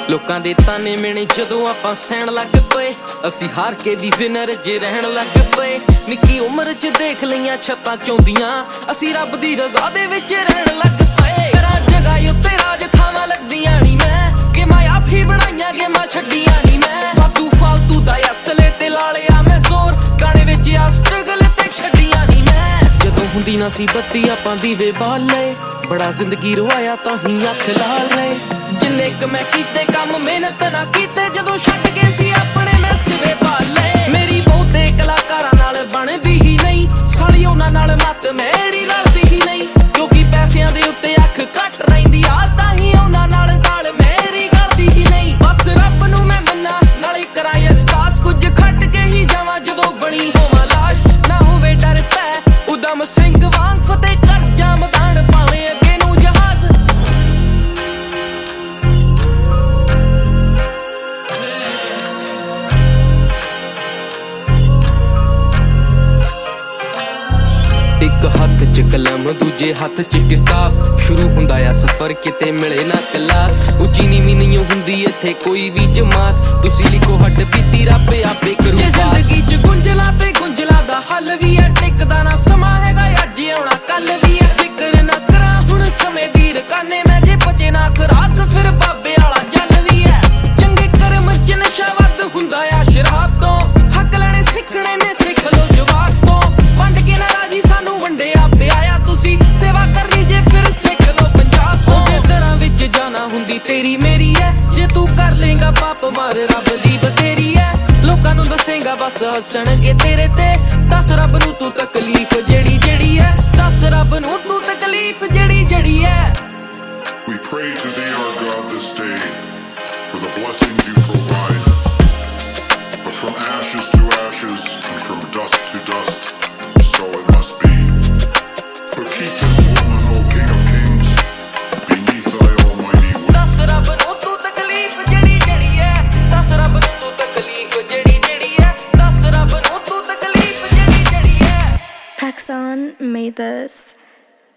ਲੋਕਾਂ ਦੇ ਤਾਨੇ ਮਿਹਣੇ ਜਦੋਂ ਆਪਾਂ ਸਹਿਣ ਲੱਗ ਪਏ, ਅਸੀਂ ਹਾਰ ਕੇ ਵੀ ਵਿਨਰ ਜੇ ਰਹਿਣ ਲੱਗ ਪਏ। ਨਿੱਕੀ ਉਮਰ 'ਚ ਦੇਖ ਲਈਆਂ ਛੱਤਾਂ ਚੌਂਦੀਆਂ, ਅਸੀਂ ਰੱਬ ਦੀ ਰਜ਼ਾ ਦੇ ਵਿੱਚ ਰਹਿਣ ਲੱਗ ਪਏ। ਕਰਾਂ ਜਗ੍ਹਾ ਉੱਤੇ ਰਾਜ ਥਾਵਾਂ ਲੱਗਦੀਆਂ ਨੀ ਮੈਂ, ਕਿ ਮੈਂ ਆਪ ਹੀ ਬਣਾਈਆਂ ਗੇਮਾਂ ਛੱਡੀਆਂ ਨੀ ਮੈਂ। ਵਾਧੂ ਫਾਲਤੂ ਦਾ ਅਸਲੇ ਤੇ ਲਾ ਲਿਆ ਮੈਂ ਜ਼ੋਰ, ਗਾਣੇ ਵਿੱਚ ਆ ਸਟਰਗਲ ਤੇ ਛੱਡੀਆਂ ਨੀ ਮੈਂ। ਜਦੋਂ ਹੁੰਦੀ ਨਾ ਸੀ ਬੱਤੀ ਆਪਾਂ ਦੀਵੇ ਬਾਲ ਲਏ, ਬੜਾ ਜ਼ਿੰਦਗੀ ਰਵਾਇਆ ਤਾਂ ਹੀ ਅੱਖ ਲਾਲ ਰਹੇ। ਜਿੰਨੇ ਕ ਮੈਂ ਕੀਤੇ ਕੰਮ ਮਿਹਨਤ ਨਾ ਕੀਤੇ, ਜਦੋਂ ਛੱਡ ਗਏ ਸੀ ਆਪਣੇ ਮੈਂ ਸਿਵੇ ਪਾਲ ਲਏ। ਮੇਰੀ ਬਹੁਤੇ ਕਲਾਕਾਰਾਂ ਨਾਲ ਬਣਦੀ ਹੀ ਨਹੀਂ, ਸਾਲੀ ਉਹਨਾਂ ਨਾਲ ਮੱਤ ਮੇਰੀ ਰਲਦੀ ਹੀ ਨਹੀਂ। ਕਿਉਂਕਿ ਪੈਸਿਆਂ ਦੇ ਉੱਤੇ ਅੱਖ ਘੱਟ ਰਹਿੰਦੀ ਆ, ਤਾਂ ਹੀ ਉਹਨਾਂ ਨਾਲ ਤਾਲ ਮੇਰੀ ਕਰਦੀ ਹੀ ਨਹੀਂ। ਬਸ ਰੱਬ ਨੂੰ ਮੈਂ ਮੰਨਾਂ ਨਾਲੇ ਕਰਾਂ ਅਰਦਾਸ, ਕੁਝ ਖੱਟ ਕੇ ਹੀ ਜਾਵਾਂ ਜਦੋਂ ਬਣੀ ਹੋਵਾਂ ਲਾਸ਼। ਨਾ ਹੋਵੇ ਡਰ ਪੈ ਉਦਮ ਸਿੰਘ ਵਾਂਗ, ਫਤਿਹ ਕਰ ਜਾ ਮੈਦਾਨ ਭਾਵੇਂ ਅੱਗੇ ਨੂੰ ਜਹਾਜ਼। ਇੱਕ ਹੱਥ 'ਚ ਕਲਮ ਦੂਜੇ ਹੱਥ 'ਚ ਕਿਤਾਬ, ਸ਼ੁਰੂ ਹੁੰਦਾ ਆ ਸਫ਼ਰ ਕਿਤੇ ਮਿਲੇ ਨਾ ਕਲਾਸ। ਉੱਚੀ ਨੀਵੀਂ ਨਹੀਂ ਹੁੰਦੀ ਇੱਥੇ ਕੋਈ ਵੀ ਜਮਾਤ, ਤੁਸੀਂ ਲਿਖੋ ਹੱਡ ਬੀਤੀ ਰੱਬ ਆਪੇ ਕਰੂ। ਜੇ ਜ਼ਿੰਦਗੀ 'ਚ ਗੁੰਝਲਾਂ ਤੇ ਗੁੰਝਲਾਂ ਦਾ ਹੱਲ ਵੀ ਹੈ, ਟਿਕਦਾ ਨਾ ਸਮਾਂ ਹੈਗਾ ਅੱਜ ਆਉਣਾ ਕੱਲ ਵੀ ਹੈ। ਫਿਕਰ ਨਾ ਕਰਾਂ ਹੁਣ ਸਮੇਂ ਦੀ ਰਕਾਨੇ, ਮੈਂ ਜੇ ਬਚੇ ਨਾ ਖੁਰਾਕ ਫਿਰ ਬਾਬੇ ਵਾਲਾ ਜਲ ਵੀ ਹੈ। ਚੰਗੇ ਕਰਮ 'ਚ ਨਸ਼ਾ ਵੱਧ ਹੁੰਦਾ ਆ ਸ਼ਰਾਬ ਤੋਂ, ਹੱਕ ਲੈਣੇ ਸਿੱਖਣੇ ਨੇ ਸਿੱਖ ਲੋ ਜਵਾਕ ਤੋਂ। ਵੰਡ ਕੇ ਨਾ ਰਾਜੀ ਸਾਨੂੰ ਵੰਡਿਆ ਪਿਆਇਆ, ਤੁਸੀਂ ਸੇਵਾ ਕਰਨੀ ਜੇ ਫਿਰ ਸਿੱਖ ਲੋ ਪੰਜਾਬ ਤੋਂ। ਜੇ ਦਰਾਂ ਵਿੱਚ ਜਾਣਾ ਹੁੰਦੀ ਤੇਰੀ ਮੇਰੀ ਹੈ, ਜੇ ਤੂੰ ਕਰ ਲੇਗਾ ਪਾਪ ਮਾਰ ਰੱਬ ਦੀ ਬਤੇਰੀ ਹੈ। ਲੋਕਾਂ ਨੂੰ ਦੱਸੇਗਾ ਬਸ ਹੱਸਣਗੇ ਤੇਰੇ ਤੇ, ਦੱਸ ਰੱਬ ਨੂੰ ਤੂੰ ਤਕਲੀਫ ਜਿਹੜੀ ਜਿਹੜੀ ਹੈ, ਦੱਸ ਰੱਬ ਨੂੰ ਤੂੰ ਤਕਲੀਫ ਜਿਹੜੀ ਜਿਹੜੀ ਹੈ। We pray to thee our God this day for the blessings you provide, but from ashes to ashes and from dust to dust, so it must be. But keep this woman, O King of Kings, beneath thy almighty will. ਦੱਸ ਰੱਬ ਨੂੰ ਤੂੰ ਤਕਲੀਫ ਜਿਹੜੀ ਜਿਹੜੀ ਹੈ, ਦੱਸ ਰੱਬ ਨੂੰ ਤੂੰ ਤਕਲੀਫ ਜਿਹੜੀ ਜਿਹੜੀ ਹੈ, ਦੱਸ ਰੱਬ ਨੂੰ ਤੂੰ ਤਕਲੀਫ ਜਿਹੜੀ ਜਿਹੜੀ ਹੈ। Praxon made this.